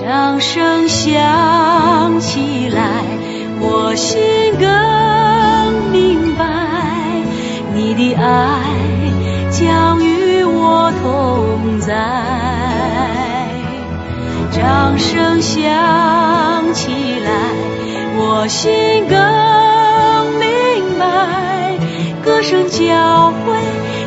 掌声响起来，我心更明白，你的爱将与我同在。掌声响起来，我心更明白，歌声教会